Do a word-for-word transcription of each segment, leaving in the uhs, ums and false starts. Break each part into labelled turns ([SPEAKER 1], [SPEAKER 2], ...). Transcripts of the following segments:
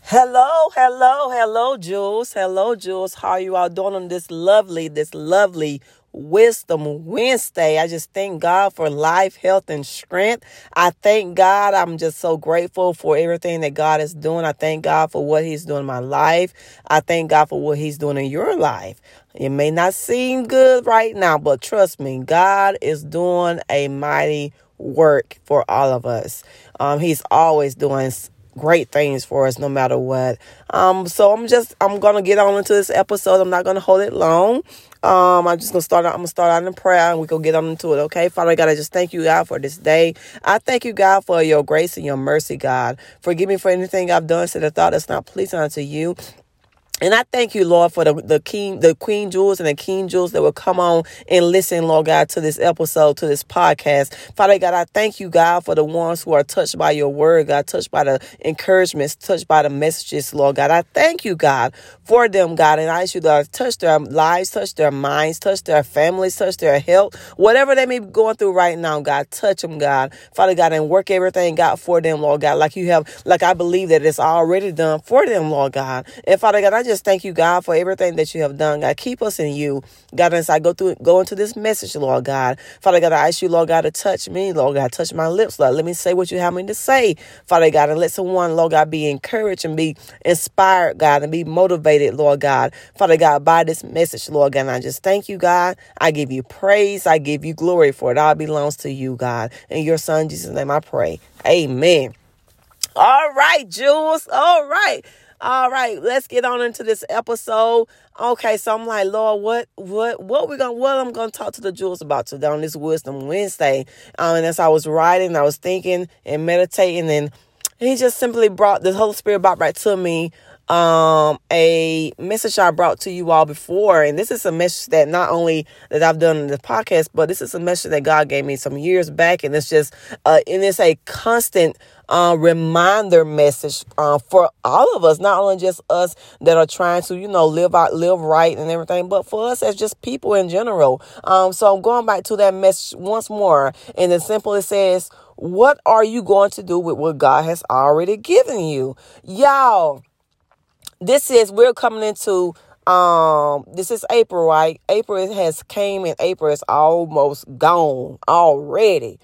[SPEAKER 1] Hello, hello, hello, Jules. Hello, Jules. How are you all doing on this lovely, this lovely Wisdom Wednesday? I just thank God for life, health, and strength. I thank God. I'm just so grateful for everything that God is doing. I thank God for what He's doing in my life. I thank God for what He's doing in your life. It may not seem good right now, but trust me, God is doing a mighty work for all of us. Um, he's always doing great things for us no matter what. Um, so I'm just, I'm going to get on into this episode. I'm not going to hold it long. Um, I'm just going to start out, I'm going to start out in prayer and we can get on into it. Okay. Father God, I just thank you, God, for this day. I thank you, God, for your grace and your mercy, God. Forgive me for anything I've done, said or thought that's not pleasing unto you. And I thank you, Lord, for the, the king, the Queen Jules and the King Jules that will come on and listen, Lord God, to this episode, to this podcast. Father God, I thank you, God, for the ones who are touched by your word, God, touched by the encouragements, touched by the messages, Lord God. I thank you, God, for them, God. And I ask you, Lord, touch their lives, touch their minds, touch their families, touch their health, whatever they may be going through right now, God, touch them, God. Father God, and work everything, God, for them, Lord God, like you have, like I believe that it's already done for them, Lord God. And Father God, I just thank you, God, for everything that you have done. God, keep us in you. God, as I go through, go into this message, Lord God. Father God, I ask you, Lord God, to touch me, Lord God, touch my lips, Lord. Let me say what you have me to say, Father God, and let someone, Lord God, be encouraged and be inspired, God, and be motivated, Lord God, Father God, by this message, Lord God. And I just thank you, God. I give you praise. I give you glory for it. All belongs to you, God. In your son, Jesus' name, I pray. Amen. All right, Jules. All right. All right, let's get on into this episode. Okay, so I'm like, Lord, what, what, what we gonna, what I'm gonna talk to the Jules about today on this Wisdom Wednesday. Um, and as I was writing, I was thinking and meditating, and He just simply brought the Holy Spirit brought right to me um a message I brought to you all before. And this is a message that not only that I've done in the podcast, but this is a message that God gave me some years back, and it's just uh and it's a constant uh reminder message uh for all of us, not only just us that are trying to, you know, live out live right and everything, but for us as just people in general. Um so I'm going back to that message once more, and it simply says, what are you going to do with what God has already given you? Y'all, this is, we're coming into, um, this is April, right? April has came and April is almost gone already.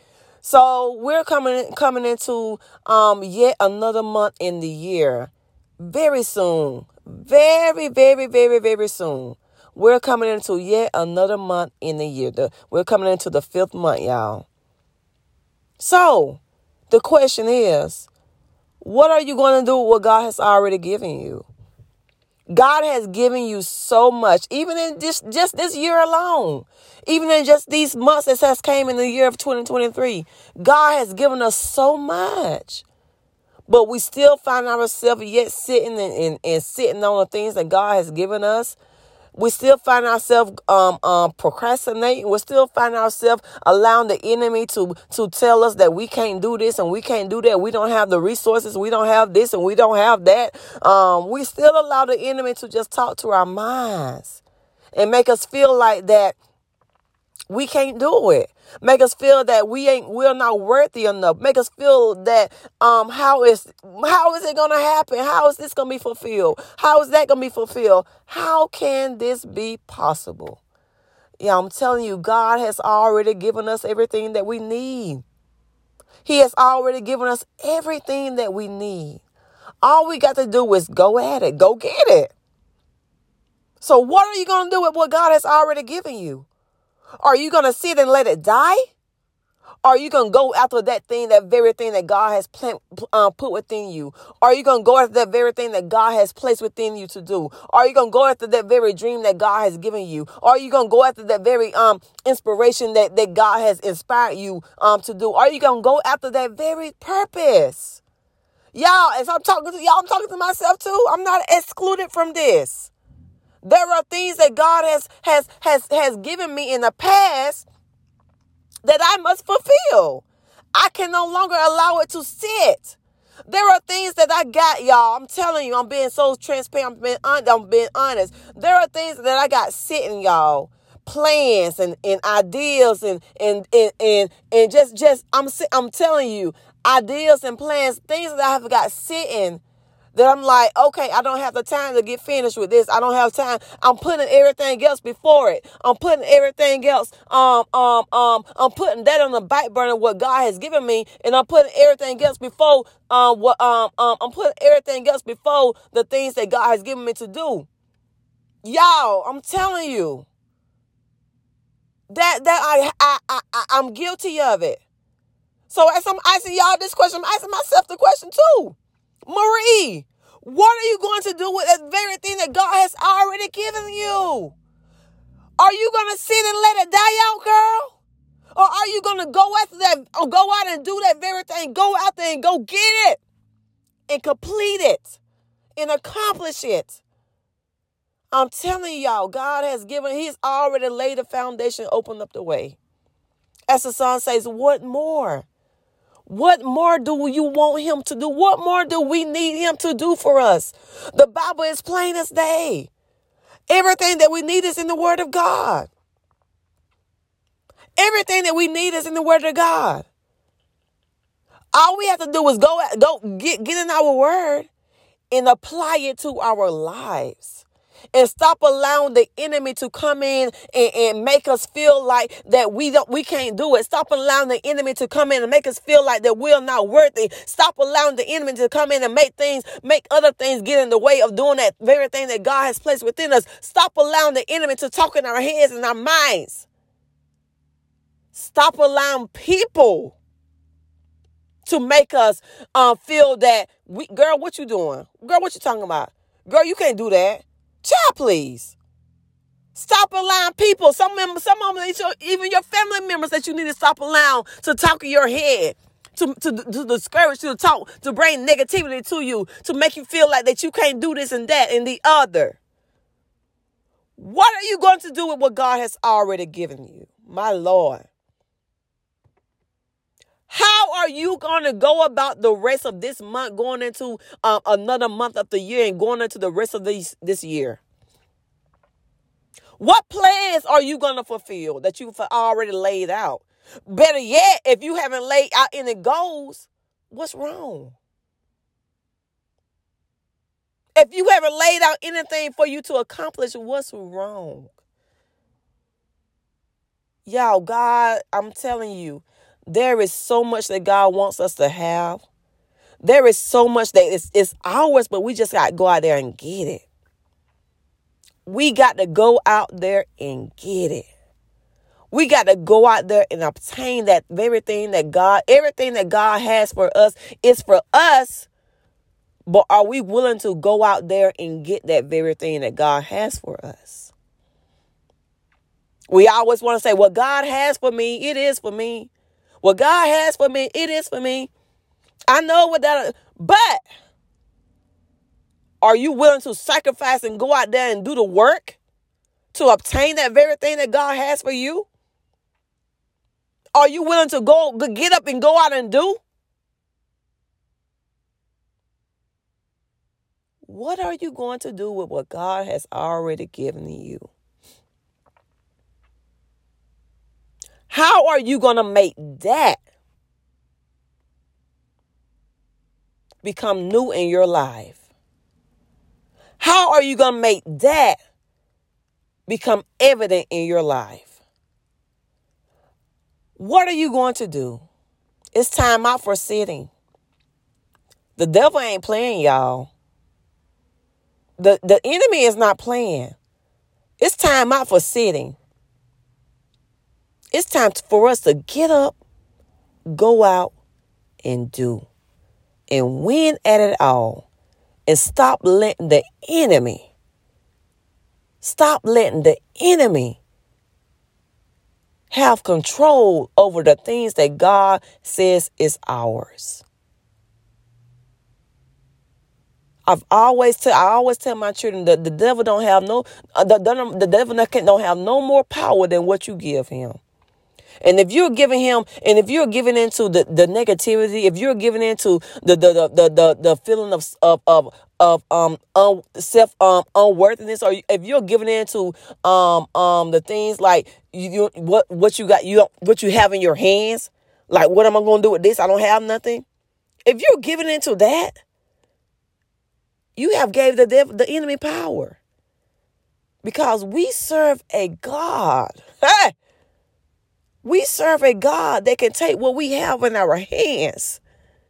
[SPEAKER 1] So we're coming, coming into, um, yet another month in the year. Very soon. Very, very, very, very soon. We're coming into yet another month in the year. The, we're coming into the fifth month, y'all. So the question is, what are you going to do with what God has already given you? God has given you so much, even in just, just this year alone, even in just these months that has came in the year of twenty twenty-three. God has given us so much, but we still find ourselves yet sitting and, and, and sitting on the things that God has given us. We still find ourselves um, um, procrastinating. We still find ourselves allowing the enemy to, to tell us that we can't do this and we can't do that. We don't have the resources. We don't have this and we don't have that. Um, we still allow the enemy to just talk to our minds and make us feel like that we can't do it. Make us feel that we ain't, we're not worthy enough. Make us feel that, um, how is, how is it going to happen? How is this going to be fulfilled? How is that going to be fulfilled? How can this be possible? Yeah, I'm telling you, God has already given us everything that we need. He has already given us everything that we need. All we got to do is go at it. Go get it. So what are you going to do with what God has already given you? Are you going to sit and let it die? Are you going to go after that thing, that very thing that God has plant, uh, put within you? Are you going to go after that very thing that God has placed within you to do? Are you going to go after that very dream that God has given you? Are you going to go after that very um inspiration that, that God has inspired you um to do? Are you going to go after that very purpose? Y'all, as I'm talking to y'all, I'm talking to myself too. I'm not excluded from this. There are things that God has has has has given me in the past that I must fulfill. I can no longer allow it to sit. There are things that I got, y'all. I'm telling you, I'm being so transparent. I'm being, I'm being honest. There are things that I got sitting, y'all. Plans and, and ideas and and and and, and just just I'm I'm telling you, ideas and plans, things that I have got sitting that I'm like, okay, I don't have the time to get finished with this. I don't have time. I'm putting everything else before it. I'm putting everything else. Um, um, um, I'm putting that on the back burner, what God has given me, and I'm putting everything else before. Um, what um, um, I'm putting everything else before the things that God has given me to do. Y'all, I'm telling you that that I I I I- I'm guilty of it. So as I'm asking y'all this question, I'm asking myself the question too. Marie, what are you going to do with that very thing that God has already given you? Are you going to sit and let it die out, girl? Or are you going to go after that, or go out and do that very thing? Go out there and go get it and complete it and accomplish it. I'm telling y'all, God has given, he's already laid the foundation, opened up the way. As the song says, what more? What more do you want him to do? What more do we need him to do for us? The Bible is plain as day. Everything that we need is in the Word of God. Everything that we need is in the Word of God. All we have to do is go, go get, get in our Word and apply it to our lives. And stop allowing the enemy to come in and, and make us feel like that we don't, we can't do it. Stop allowing the enemy to come in and make us feel like that we're not worthy. Stop allowing the enemy to come in and make things, make other things get in the way of doing that very thing that God has placed within us. Stop allowing the enemy to talk in our heads and our minds. Stop allowing people to make us um, feel that we, girl, what you doing? Girl, what you talking about? Girl, you can't do that. Child, please. Stop allowing people, some members, some of them, even your family members that you need to stop allowing to talk in your head, to, to, to discourage you, to talk, to bring negativity to you, to make you feel like that you can't do this and that and the other. What are you going to do with what God has already given you? My Lord. How are you going to go about the rest of this month, going into um, another month of the year and going into the rest of this, this year? What plans are you going to fulfill that you've already laid out? Better yet, if you haven't laid out any goals, what's wrong? If you haven't laid out anything for you to accomplish, what's wrong? Y'all, God, I'm telling you, there is so much that God wants us to have. There is so much that it's, it's ours, but we just got to go out there and get it. We got to go out there and get it. We got to go out there and obtain that very thing that God, everything that God has for us is for us. But are we willing to go out there and get that very thing that God has for us? We always want to say, what God has for me, it is for me. What God has for me, it is for me. I know what that, but are you willing to sacrifice and go out there and do the work to obtain that very thing that God has for you? Are you willing to go get up and go out and do? What are you going to do with what God has already given you? How are you going to make that become new in your life? How are you going to make that become evident in your life? What are you going to do? It's time out for sitting. The devil ain't playing, y'all. The, the enemy is not playing. It's time out for sitting. It's time for us to get up, go out, and do. And win at it all. And stop letting the enemy, stop letting the enemy have control over the things that God says is ours. I've always tell I always tell my children that the devil don't have no uh, the, the, the devil don't have no more power than what you give him. And if you're giving him, and if you're giving into the, the negativity, if you're giving into the the the the, the, the feeling of of of of um un, self um unworthiness, or if you're giving into um um the things like you, you what what you got you don't, what you have in your hands, like what am I going to do with this? I don't have nothing. If you're giving into that, You have gave the devil, the enemy power. Because we serve a God. Hey! We serve a God that can take what we have in our hands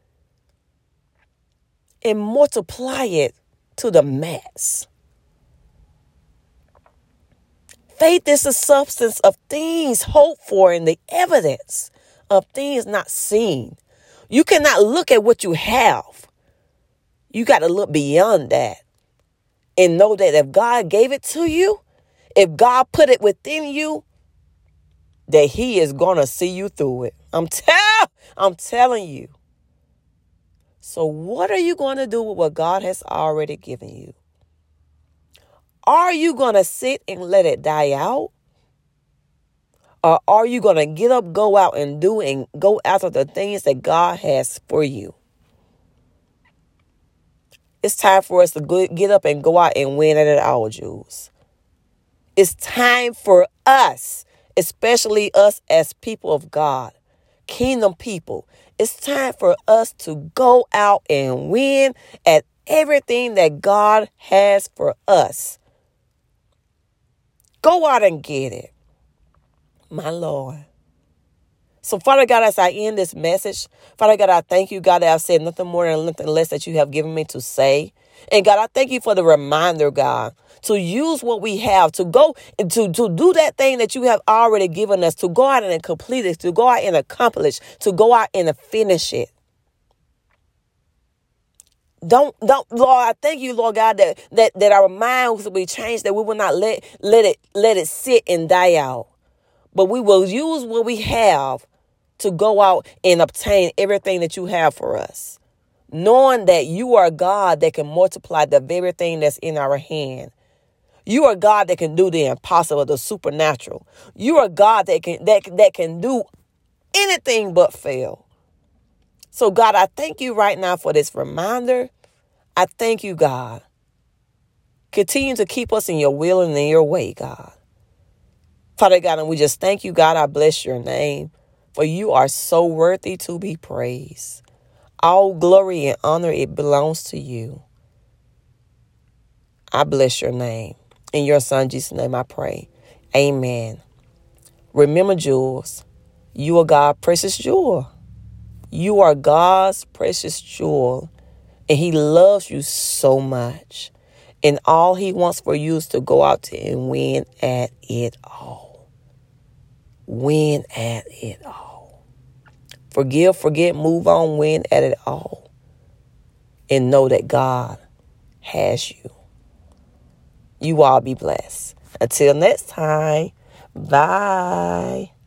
[SPEAKER 1] and multiply it to the max. Faith is the substance of things hoped for and the evidence of things not seen. You cannot look at what you have. You got to look beyond that and know that if God gave it to you, if God put it within you, that he is going to see you through it. I'm, tell- I'm telling you. So what are you going to do with what God has already given you? Are you going to sit and let it die out? Or are you going to get up, go out and do and go after the things that God has for you? It's time for us to go, get up and go out and win at it all, Jews. It's time for us, especially us as people of God, kingdom people. It's time for us to go out and win at everything that God has for us. Go out and get it. My Lord. So, Father God, as I end this message, Father God, I thank you, God, that I've said nothing more and nothing less that you have given me to say. And God, I thank you for the reminder, God, to use what we have, to go and to, to do that thing that you have already given us, to go out and complete it, to go out and accomplish, to go out and finish it. Don't, don't, Lord, I thank you, Lord God, that, that, that our minds will be changed, that we will not let, let it, let it sit and die out. But we will use what we have to go out and obtain everything that you have for us. Knowing that you are God that can multiply the very thing that's in our hand. You are God that can do the impossible, the supernatural. You are God that can, that, that can do anything but fail. So God, I thank you right now for this reminder. I thank you, God. Continue to keep us in your will and in your way, God. Father God, and we just thank you, God. I bless your name, for you are so worthy to be praised. All glory and honor, it belongs to you. I bless your name. In your son, Jesus' name, I pray. Amen. Remember, Jules, you are God's precious jewel. You are God's precious jewel, and he loves you so much. And all he wants for you is to go out to and win at it all. Win at it all. Forgive, forget, move on, win at it all. And know that God has you. You all be blessed. Until next time, bye.